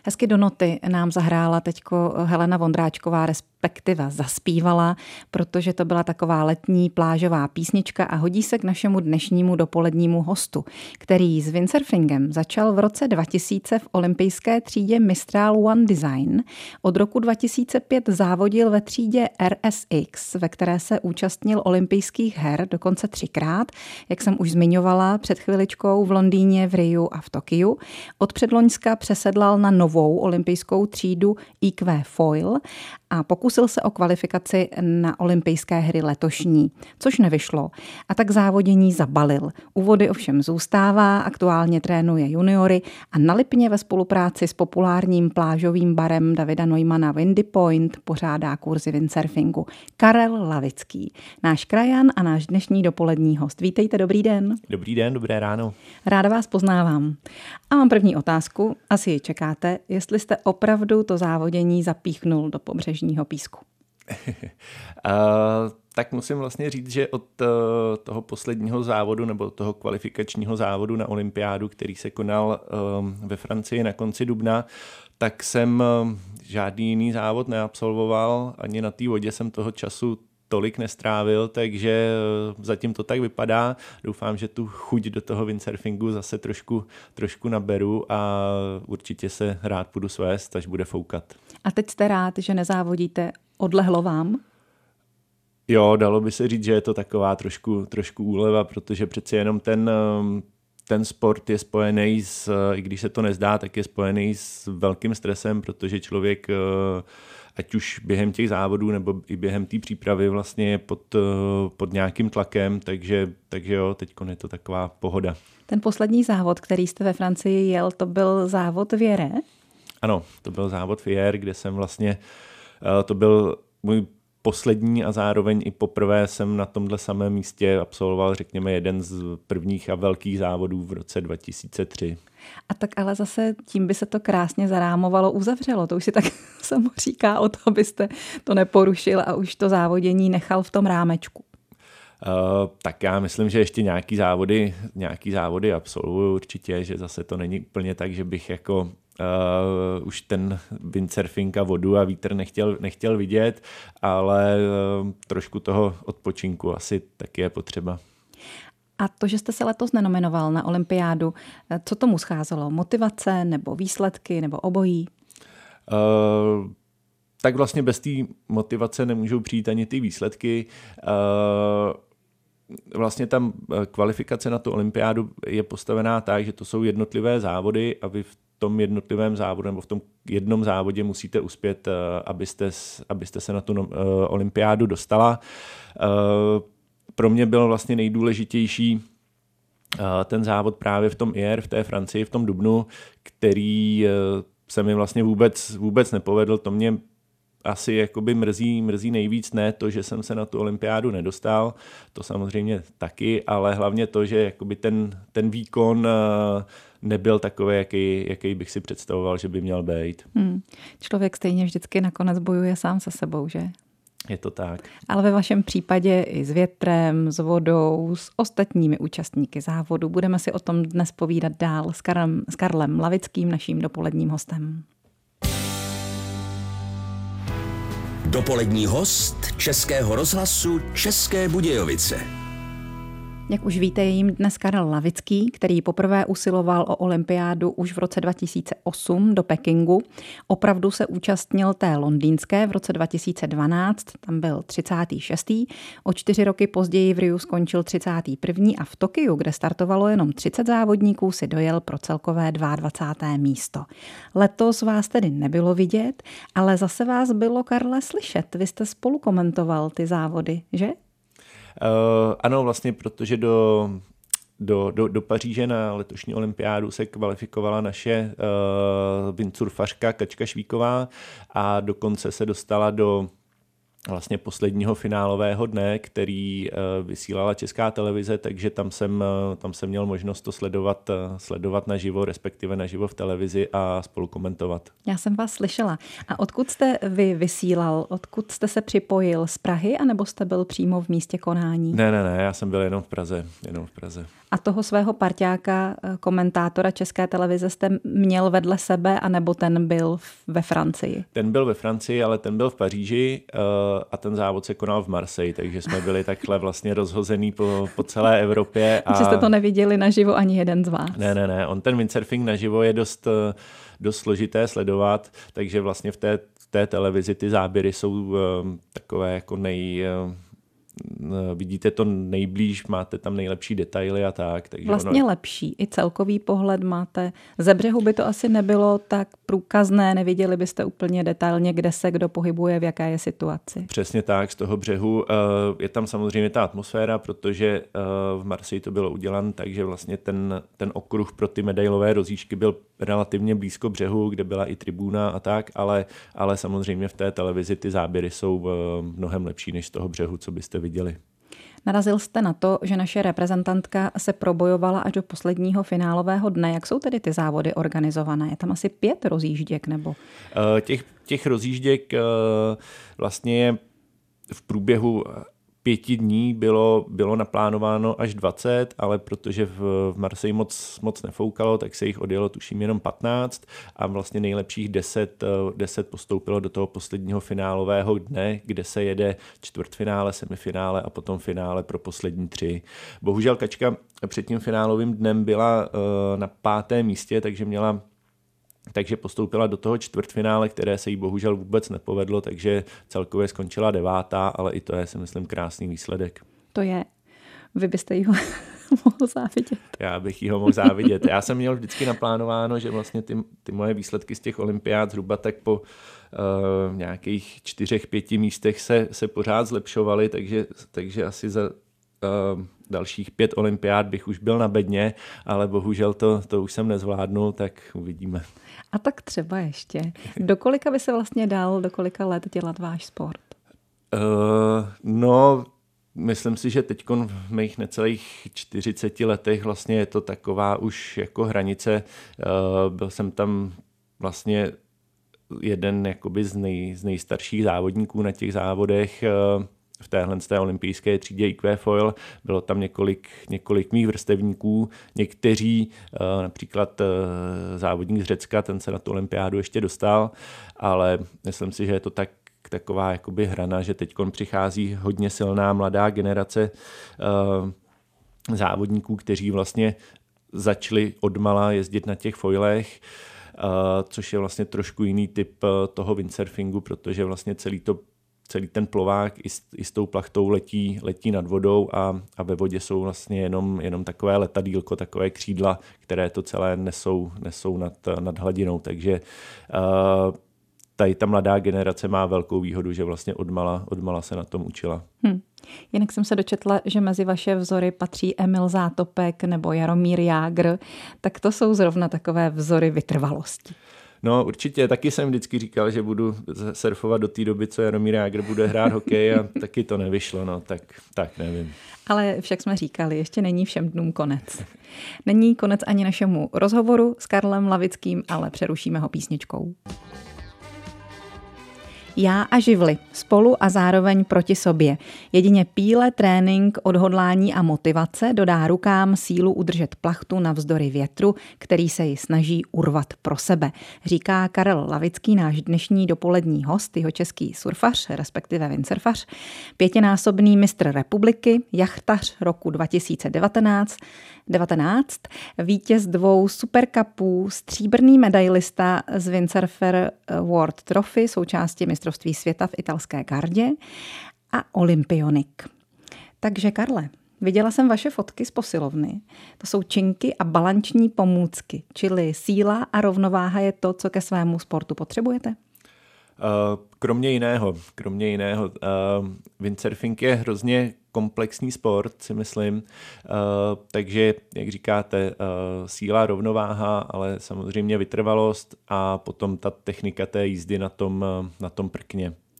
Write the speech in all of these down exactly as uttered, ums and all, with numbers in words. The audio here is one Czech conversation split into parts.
Hezky do noty nám zahrála teďko Helena Vondráčková, respektive zaspívala, protože to byla taková letní plážová písnička a hodí se k našemu dnešnímu dopolednímu hostu, který s windsurfingem začal v roce dva tisíce v olympijské třídě Mistral One Design. Od roku dva tisíce pět závodil ve třídě R S X, ve které se účastnil olympijských her dokonce třikrát, jak jsem už zmiňovala před chviličkou v Londýně, v Riu a v Tokiu. Od předloňska přesedlal na novou olympijskou třídu I Q Foil a pokusil se o kvalifikaci na olympijské hry letošní, což nevyšlo. A tak závodění zabalil. U vody ovšem zůstává, aktuálně trénuje juniory a na Lipně ve spolupráci s populárním plážovým barem Davida Neumana Windy Point pořádá kurzy windsurfingu. Karel Lavický, náš krajan a náš dnešní dopolední host. Vítejte, dobrý den. Dobrý den, dobré ráno. Ráda vás poznávám. A mám první otázku, asi ji čekáte, jestli jste opravdu to závodění zapíchnul do pobřežního písku. uh, tak musím vlastně říct, že od uh, toho posledního závodu nebo toho kvalifikačního závodu na olympiádu, který se konal um, ve Francii na konci dubna, tak jsem um, žádný jiný závod neabsolvoval, ani na té vodě jsem toho času tolik nestrávil, takže zatím to tak vypadá. Doufám, že tu chuť do toho windsurfingu zase trošku, trošku naberu a určitě se rád budu svést, až bude foukat. A teď jste rád, že nezávodíte, odlehlo vám? Jo, dalo by se říct, že je to taková trošku, trošku úleva, protože přeci jenom ten, ten sport je spojený s, i když se to nezdá, tak je spojený s velkým stresem, protože člověk ať už během těch závodů nebo i během té přípravy vlastně je pod, pod nějakým tlakem, takže, takže jo, teďko je to taková pohoda. Ten poslední závod, který jste ve Francii jel, to byl závod v Jere? Ano, to byl závod v Jere, kde jsem vlastně, to byl můj poslední a zároveň i poprvé jsem na tomhle samém místě absolvoval, řekněme, jeden z prvních a velkých závodů v roce dva tisíce tři. A tak ale zase tím by se to krásně zarámovalo, uzavřelo. To už si tak samo říká o to, abyste to neporušil a už to závodění nechal v tom rámečku. Uh, tak já myslím, že ještě nějaký závody, nějaký závody absolvuju určitě, že zase to není úplně tak, že bych jako uh, už ten windsurfing a vodu a vítr nechtěl, nechtěl vidět, ale uh, trošku toho odpočinku asi taky je potřeba. A to, že jste se letos nenominoval na olympiádu, co tomu scházelo? Motivace nebo výsledky nebo obojí? Uh, tak vlastně bez té motivace nemůžou přijít ani ty výsledky. Uh, Vlastně tam kvalifikace na tu olympiádu je postavená tak, že to jsou jednotlivé závody a vy v tom jednotlivém závodu nebo v tom jednom závodě musíte uspět, abyste, abyste se na tu olympiádu dostala. Pro mě byl vlastně nejdůležitější ten závod právě v tom I R, v té Francii, v tom dubnu, který se mi vlastně vůbec, vůbec nepovedl. To mě asi jakoby mrzí, mrzí nejvíc ne to, že jsem se na tu olympiádu nedostal, to samozřejmě taky, ale hlavně to, že jakoby ten, ten výkon nebyl takový, jaký, jaký bych si představoval, že by měl být. Hmm. Člověk stejně vždycky nakonec bojuje sám se sebou, že? Je to tak. Ale ve vašem případě i s větrem, s vodou, s ostatními účastníky závodu. Budeme si o tom dnes povídat dál s Karlem, s Karlem Lavickým, naším dopoledním hostem. Dopolední host Českého rozhlasu České Budějovice. Jak už víte, je jím dnes Karel Lavický, který poprvé usiloval o olympiádu už v roce dva tisíce osm do Pekingu. Opravdu se účastnil té londýnské v roce dva tisíce dvanáct, tam byl třicátý šestý O čtyři roky později v Riu skončil třicátý první a v Tokiu, kde startovalo jenom třicet závodníků, si dojel pro celkové dvacáté druhé místo. Letos vás tedy nebylo vidět, ale zase vás bylo, Karle, slyšet. Vy jste spolu komentoval ty závody, že? Uh, ano, vlastně, protože do, do, do, do Paříže na letošní olympiádu se kvalifikovala naše uh, windsurfařka Kačka Švíková a dokonce se dostala do vlastně posledního finálového dne, který vysílala Česká televize, takže tam jsem, tam jsem měl možnost to sledovat, sledovat naživo, respektive naživo v televizi a spolu komentovat. Já jsem vás slyšela. A odkud jste vy vysílal? Odkud jste se připojil? Z Prahy, anebo jste byl přímo v místě konání? Ne, ne, ne, já jsem byl jenom v Praze. Jenom v Praze. A toho svého parťáka, komentátora České televize jste měl vedle sebe, anebo ten byl ve Francii? Ten byl ve Francii, ale ten byl v Paříži a ten závod se konal v Marseille, takže jsme byli takhle vlastně rozhozený po, po celé Evropě. A... Takže jste to neviděli naživo ani jeden z vás? Ne, ne, ne. On ten windsurfing naživo je dost, dost složité sledovat, takže vlastně v té, v té televizi ty záběry jsou takové jako nej... vidíte to nejblíž, máte tam nejlepší detaily a tak. Takže vlastně ono... lepší. I celkový pohled máte. Ze břehu by to asi nebylo tak průkazné, neviděli byste úplně detailně, kde se kdo pohybuje, v jaké je situaci. Přesně tak, z toho břehu. Je tam samozřejmě ta atmosféra, protože v Marseille to bylo udělané, takže vlastně ten, ten okruh pro ty medailové rozíšky byl relativně blízko břehu, kde byla i tribuna a tak, ale, ale samozřejmě v té televizi ty záběry jsou mnohem lepší než z toho břehu, co byste viděli. Narazil jste na to, že naše reprezentantka se probojovala až do posledního finálového dne. Jak jsou tedy ty závody organizované? Je tam asi pět rozjížděk, nebo? Těch, těch rozjížděk vlastně je v průběhu pěti dní bylo, bylo naplánováno až dvacet, ale protože v, v Marseille moc, moc nefoukalo, tak se jich odjelo tuším jenom patnáct a vlastně nejlepších deset, deset postoupilo do toho posledního finálového dne, kde se jede čtvrtfinále, semifinále a potom finále pro poslední tři. Bohužel Kačka před tím finálovým dnem byla uh, na pátém místě, takže měla takže postoupila do toho čtvrtfinále, které se jí bohužel vůbec nepovedlo, takže celkově skončila devátá, ale i to je, si myslím, krásný výsledek. To je. Vy byste jí ho mohl závidět. Já bych jí ho mohl závidět. Já jsem měl vždycky naplánováno, že vlastně ty, ty moje výsledky z těch olympiád zhruba tak po uh, nějakých čtyřech, pěti místech se, se pořád zlepšovaly, takže, takže asi za uh, dalších pět olympiád bych už byl na bedně, ale bohužel to, to už jsem nezvládnul, tak uvidíme. A tak třeba ještě. Do kolika by se vlastně dal, do kolika let dělat váš sport? Uh, no, myslím si, že teď v mých necelých čtyřiceti letech vlastně je to taková už jako hranice. Uh, byl jsem tam vlastně jeden jakoby z, nej, z nejstarších závodníků na těch závodech uh, v téhle z té olympijské třídě í kvé foil. Bylo tam několik, několik mých vrstevníků, někteří, například závodník z Řecka, ten se na tu olympiádu ještě dostal, ale myslím si, že je to tak, taková jakoby hrana, že teď přichází hodně silná mladá generace závodníků, kteří vlastně začali odmala jezdit na těch foilech, což je vlastně trošku jiný typ toho windsurfingu, protože vlastně celý to celý ten plovák i s, i s tou plachtou letí, letí nad vodou a, a ve vodě jsou vlastně jenom, jenom takové letadýlko, takové křídla, které to celé nesou, nesou nad, nad hladinou. Takže uh, tady ta mladá generace má velkou výhodu, že vlastně odmala, odmala se na tom učila. Hmm. Jinak jsem se dočetla, že mezi vaše vzory patří Emil Zátopek nebo Jaromír Jágr, tak to jsou zrovna takové vzory vytrvalosti. No určitě, taky jsem vždycky říkal, že budu surfovat do té doby, co Jaromír Jágr bude hrát hokej a taky to nevyšlo, no tak, tak nevím. Ale však jsme říkali, ještě není všem dnům konec. Není konec ani našemu rozhovoru s Karlem Lavickým, ale přerušíme ho písničkou. Já a živly, spolu a zároveň proti sobě. Jedině píle, trénink, odhodlání a motivace dodá rukám sílu udržet plachtu navzdory větru, který se ji snaží urvat pro sebe. Říká Karel Lavický, náš dnešní dopolední host, jeho český surfař, respektive windsurfař, pětinásobný mistr republiky, jachtař roku dva tisíce devatenáct, devatenáct, vítěz dvou supercupů, stříbrný medailista z Windsurfer World Trophy, součástí mistrovství světa v italské Gardě a olympionik. Takže Karle, viděla jsem vaše fotky z posilovny. To jsou činky a balanční pomůcky, čili síla a rovnováha je to, co ke svému sportu potřebujete? Kromě jiného, kromě jiného, windsurfing je hrozně komplexní sport, si myslím, takže, jak říkáte, síla, rovnováha, ale samozřejmě vytrvalost a potom ta technika té jízdy na tom, na tom prkně.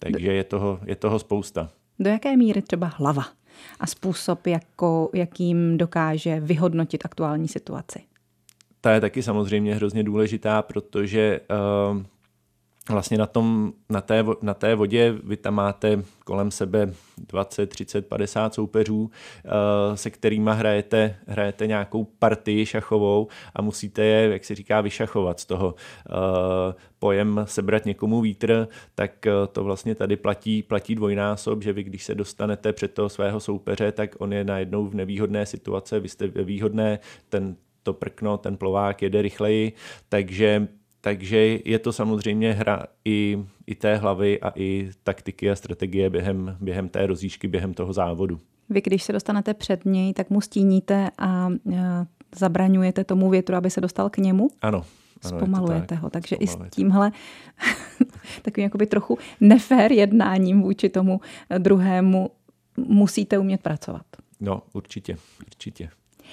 Takže je toho, je toho spousta. Do jaké míry třeba hlava a způsob, jako, jakým dokáže vyhodnotit aktuální situaci? Ta je taky samozřejmě hrozně důležitá, protože uh, vlastně na, tom, na, té, na té vodě vy tam máte kolem sebe dvacet, třicet, padesát soupeřů, uh, se kterými hrajete, hrajete nějakou partii šachovou a musíte je, jak se říká, vyšachovat z toho. Uh, pojem sebrat někomu vítr, tak uh, to vlastně tady platí, platí dvojnásob, že vy, když se dostanete před toho svého soupeře, tak on je najednou v nevýhodné situace, vy jste výhodné, ten to prkno, ten plovák jede rychleji, takže Takže je to samozřejmě hra i, i té hlavy a i taktiky a strategie během, během té rozjížďky, během toho závodu. Vy, když se dostanete před něj, tak mu stíníte a, a zabraňujete tomu větru, aby se dostal k němu? Ano. ano Zpomalujete tak. ho, takže Zpomalujete. i s tímhle takovým jakoby trochu nefér jednáním vůči tomu druhému musíte umět pracovat. No, určitě, určitě.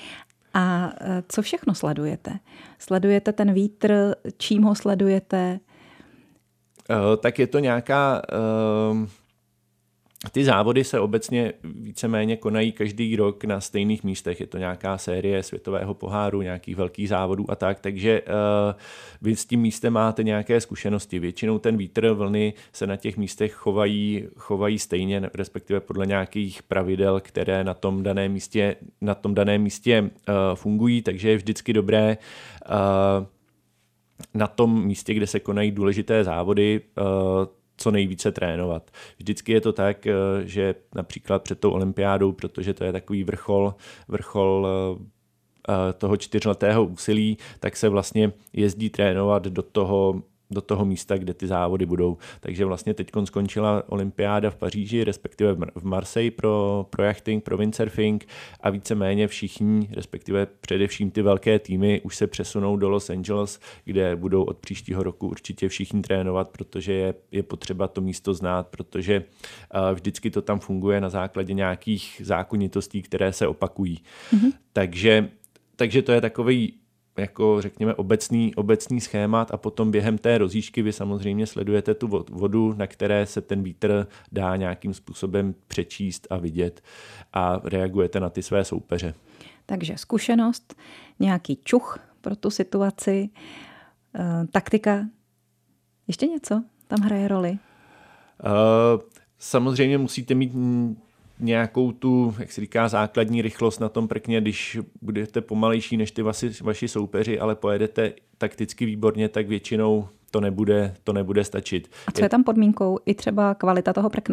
A co všechno sledujete? Sledujete ten vítr, čím ho sledujete? Uh, tak je to nějaká... Uh, ty závody se obecně víceméně konají každý rok na stejných místech. Je to nějaká série světového poháru, nějakých velkých závodů a tak, takže uh, vy s tím místem máte nějaké zkušenosti. Většinou ten vítr, vlny se na těch místech chovají, chovají stejně, respektive podle nějakých pravidel, které na tom daném místě, na tom daném místě uh, fungují, takže je vždycky dobré uh, na tom místě, kde se konají důležité závody, uh, co nejvíce trénovat. Vždycky je to tak, že například před tou olympiádou, protože to je takový vrchol, vrchol toho čtyřletého úsilí, tak se vlastně jezdí trénovat do toho, do toho místa, kde ty závody budou. Takže vlastně teď skončila olympiáda v Paříži, respektive v Marseille pro, pro jachting, pro windsurfing a víceméně všichni, respektive především ty velké týmy už se přesunou do Los Angeles, kde budou od příštího roku určitě všichni trénovat, protože je, je potřeba to místo znát, protože uh, vždycky to tam funguje na základě nějakých zákonitostí, které se opakují. Mm-hmm. Takže, takže to je takový jako řekněme obecný, obecný schémat a potom během té rozjížďky vy samozřejmě sledujete tu vodu, na které se ten vítr dá nějakým způsobem přečíst a vidět a reagujete na ty své soupeře. Takže zkušenost, nějaký čuch pro tu situaci, taktika, ještě něco tam hraje roli? Uh, samozřejmě musíte mít nějakou tu, jak se říká, základní rychlost na tom prkně, když budete pomalejší než ty vaši, vaši soupeři, ale pojedete takticky výborně, tak většinou to nebude, to nebude stačit. A co je tam podmínkou? I třeba kvalita toho prkna?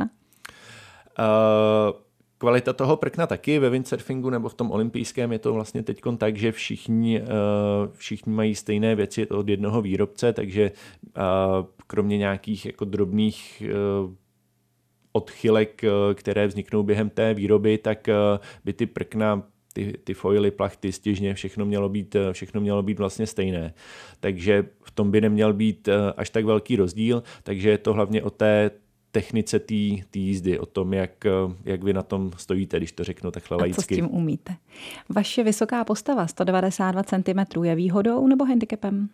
Uh, kvalita toho prkna taky ve windsurfingu nebo v tom olympijském je to vlastně teďkon tak, že všichni, uh, všichni mají stejné věci od jednoho výrobce, takže uh, kromě nějakých jako drobných uh, odchylek, které vzniknou během té výroby, tak by ty prkna, ty, ty foily, plachty, stěžně, všechno mělo být, všechno mělo být vlastně stejné. Takže v tom by neměl být až tak velký rozdíl, takže je to hlavně o té technice té jízdy, o tom, jak, jak vy na tom stojíte, když to řeknu takhle laicky. A co s tím umíte? Vaše vysoká postava, sto devadesát dva centimetrů, je výhodou nebo handicapem?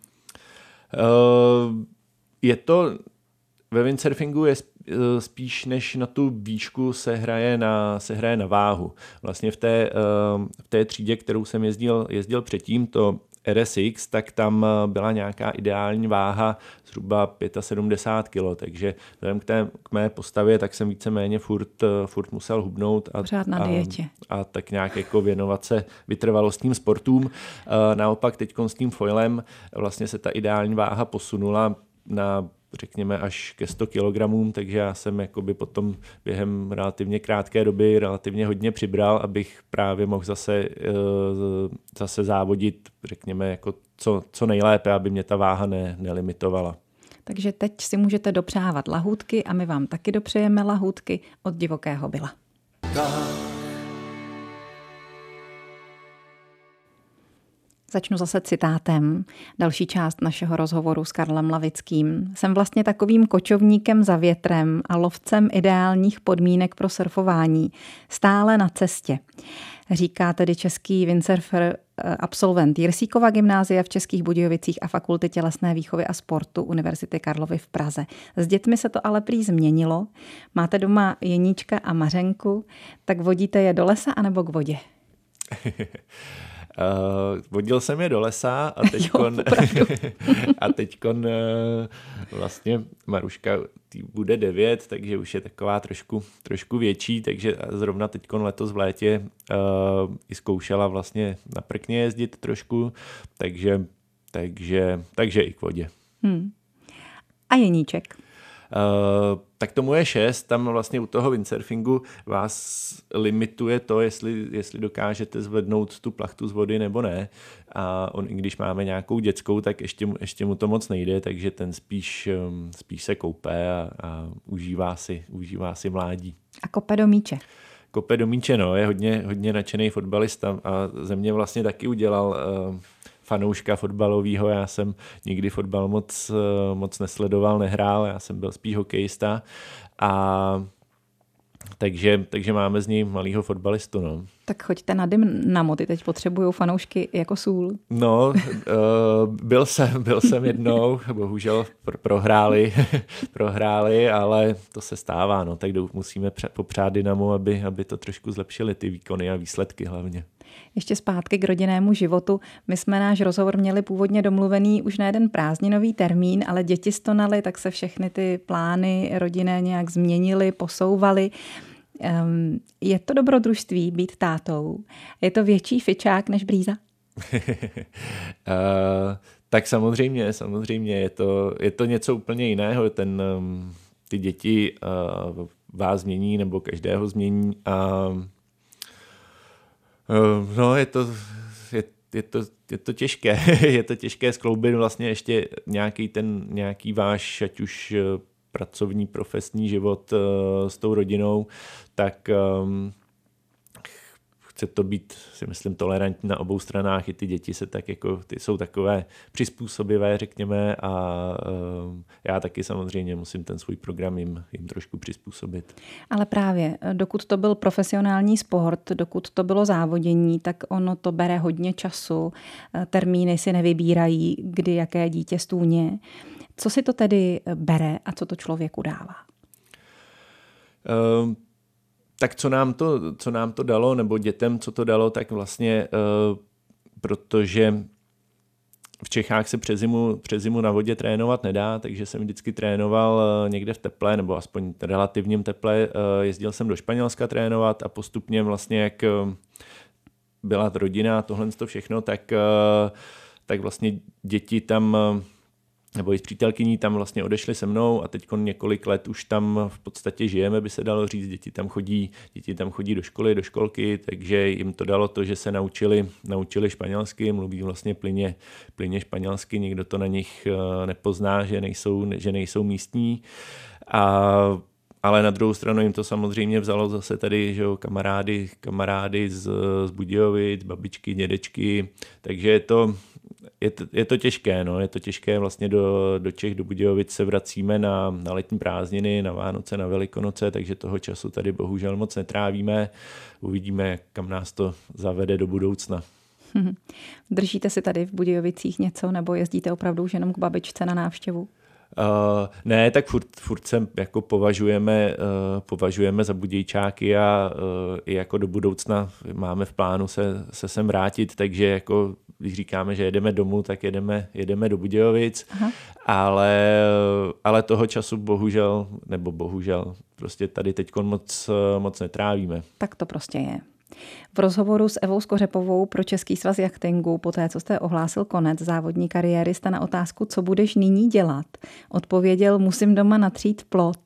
Uh, je to... Ve windsurfingu je spíš než na tu výšku se hraje na, se hraje na váhu. Vlastně v té, v té třídě, kterou jsem jezdil, jezdil předtím, to R S X, tak tam byla nějaká ideální váha zhruba sedmdesát pět kilogramů, takže vzhledem k, té, k mé postavě, tak jsem víceméně furt, furt musel hubnout a, Pořád na dietě. A, a tak nějak jako věnovat se vytrvalostním sportům. Naopak teď s tím foilem vlastně se ta ideální váha posunula na řekněme až ke sto kilogramům, takže já jsem jakoby potom během relativně krátké doby relativně hodně přibral, abych právě mohl zase, zase závodit, řekněme, jako co, co nejlépe, aby mě ta váha ne, nelimitovala. Takže teď si můžete dopřávat lahůdky a my vám taky dopřejeme lahůdky od Divokého Billa. Začnu zase citátem. Další část našeho rozhovoru s Karlem Lavickým. Jsem vlastně takovým kočovníkem za větrem a lovcem ideálních podmínek pro surfování. Stále na cestě. Říká tedy český windsurfer, absolvent Jirsíkova gymnázia v Českých Budějovicích a Fakulty tělesné výchovy a sportu Univerzity Karlovy v Praze. S dětmi se to ale prý změnilo. Máte doma Jeníčka a Mařenku, tak vodíte je do lesa anebo k vodě? Uh, vodil jsem je do lesa a teďkon, a teďkon uh, vlastně Maruška bude devět, takže už je taková trošku, trošku větší, takže zrovna teďkon letos v létě uh, i zkoušela vlastně na prkně jezdit trošku, takže, takže, takže i k vodě. Hmm. A Jeníček? Uh, tak tomu je šest, tam vlastně u toho windsurfingu vás limituje to, jestli, jestli dokážete zvednout tu plachtu z vody nebo ne. A on, i když máme nějakou dětskou, tak ještě, ještě mu to moc nejde, takže ten spíš, spíš se koupe a, a užívá, si, užívá si mládí. A kope do míče? Kope do míče, no, je hodně, hodně nadšený fotbalista a ze mě vlastně taky udělal uh, fanouška fotbalového. Já jsem nikdy fotbal moc, moc nesledoval, nehrál, já jsem byl spíš hokejista a takže, takže máme z něj malýho fotbalistu. No. Tak choďte na Dynamo, ty teď potřebují fanoušky jako sůl. No, uh, byl jsem, byl jsem jednou, bohužel pro, prohráli, prohráli, ale to se stává, no, tak musíme popřát Dynamo, aby, aby to trošku zlepšili ty výkony a výsledky hlavně. Ještě zpátky k rodinnému životu. My jsme náš rozhovor měli původně domluvený už na jeden prázdninový termín, ale děti stonaly, tak se všechny ty plány rodinné nějak změnily, posouvaly. Um, je to dobrodružství být tátou? Je to větší fičák než brýza? uh, tak samozřejmě, samozřejmě. Je to, je to něco úplně jiného. Ten, um, ty děti uh, vás změní nebo každého změní a uh, no, je to, je, je to, je to těžké. Je to těžké skloubit vlastně ještě nějaký ten, nějaký váš, ať už pracovní, profesní život uh, s tou rodinou, tak um, chce to být, si myslím, tolerantní na obou stranách. I ty děti se tak jako, ty jsou takové přizpůsobivé, řekněme, a um, já taky samozřejmě musím ten svůj program jim, jim trošku přizpůsobit. Ale právě, dokud to byl profesionální sport, dokud to bylo závodění, tak ono to bere hodně času, termíny si nevybírají, kdy jaké dítě stůně. Co si to tedy bere a co to člověku dává? Um, tak co nám, to, co nám to dalo, nebo dětem, co to dalo, tak vlastně, uh, protože v Čechách se přes zimu, přes zimu na vodě trénovat nedá, takže jsem vždycky trénoval uh, někde v teple, nebo aspoň relativním teple. Uh, jezdil jsem do Španělska trénovat a postupně vlastně, jak uh, byla rodina, tohle to všechno, tak, uh, tak vlastně děti tam... Uh, nebo i s přítelkyní tam vlastně odešli se mnou a teď několik let už tam v podstatě žijeme, by se dalo říct, děti tam chodí, děti tam chodí do školy, do školky, takže jim to dalo to, že se naučili, naučili španělsky, mluví vlastně plyně, plyně španělsky, nikdo to na nich nepozná, že nejsou, že nejsou místní. A ale na druhou stranu jim to samozřejmě vzalo zase tady, že jo, kamarády, kamarády z, z Budějovic, babičky, dědečky, takže je to, je to, je to těžké, no, je to těžké vlastně do, do Čech, do Budějovic se vracíme na, na letní prázdniny, na Vánoce, na Velikonoce, takže toho času tady bohužel moc netrávíme, uvidíme, kam nás to zavede do budoucna. Držíte si tady v Budějovicích něco nebo jezdíte opravdu už jenom k babičce na návštěvu? Uh, ne, tak furt, furt se jako považujeme, uh, považujeme za Budějčáky a uh, i jako do budoucna máme v plánu se, se sem vrátit, takže jako když říkáme, že jedeme domů, tak jedeme, jedeme do Budějovic, ale, ale toho času bohužel, nebo bohužel, prostě tady teďko moc, moc netrávíme. Tak to prostě je. V rozhovoru s Evou Skořepovou pro Český svaz jachtingu, poté co jste ohlásil konec závodní kariéry, jste na otázku, co budeš nyní dělat, odpověděl, musím doma natřít plot.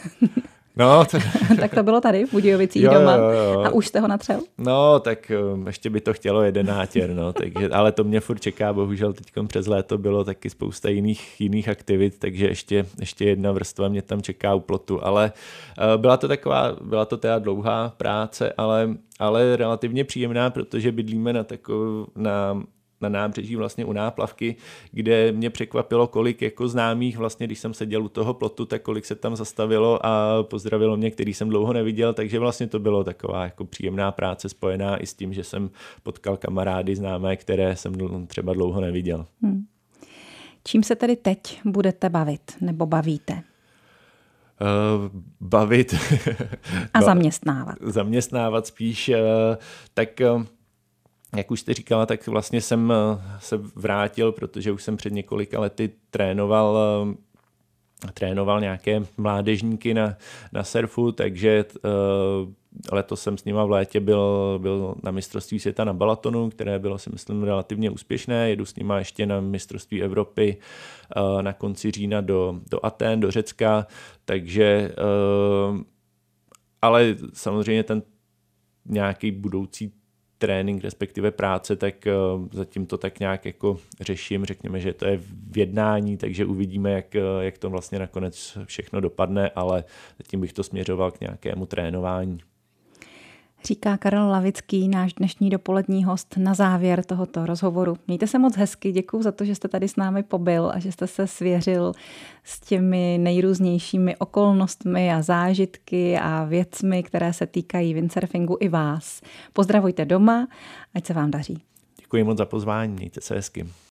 No, to... Tak to bylo tady v Budějovicích jo, doma. Jo, jo. A už jste ho natřel? No, tak ještě by to chtělo jeden nátěr, no, takže, ale to mě furt čeká, bohužel teď přes léto bylo taky spousta jiných, jiných aktivit, takže ještě, ještě jedna vrstva mě tam čeká u plotu, ale byla to taková, byla to teda dlouhá práce, ale, ale relativně příjemná, protože bydlíme na, takovou, na, na nábřeží vlastně u Náplavky, kde mě překvapilo, kolik jako známých vlastně, když jsem seděl u toho plotu, tak kolik se tam zastavilo a pozdravilo mě, který jsem dlouho neviděl, takže vlastně to bylo taková jako příjemná práce spojená i s tím, že jsem potkal kamarády známé, které jsem třeba dlouho neviděl. Hmm. Čím se tedy teď budete bavit nebo bavíte? Uh, bavit. A zaměstnávat. Zaměstnávat spíš. Uh, tak uh, jak už jste říkala, tak vlastně jsem uh, se vrátil, protože už jsem před několika lety trénoval uh, trénoval nějaké mládežníky na, na surfu, takže uh, letos jsem s nima v létě byl, byl na mistrovství světa na Balatonu, které bylo si myslím relativně úspěšné. Jedu s nima ještě na mistrovství Evropy uh, na konci října do, do Athén, do Řecka, takže uh, ale samozřejmě ten nějaký budoucí trénink, respektive práce, tak uh, zatím to tak nějak jako řeším, řekněme, že to je v jednání, takže uvidíme, jak, jak to vlastně nakonec všechno dopadne, ale zatím bych to směřoval k nějakému trénování. Říká Karel Lavický, náš dnešní dopolední host na závěr tohoto rozhovoru. Mějte se moc hezky, děkuju za to, že jste tady s námi pobyl a že jste se svěřil s těmi nejrůznějšími okolnostmi a zážitky a věcmi, které se týkají windsurfingu i vás. Pozdravujte doma, ať se vám daří. Děkuji moc za pozvání, mějte se hezky.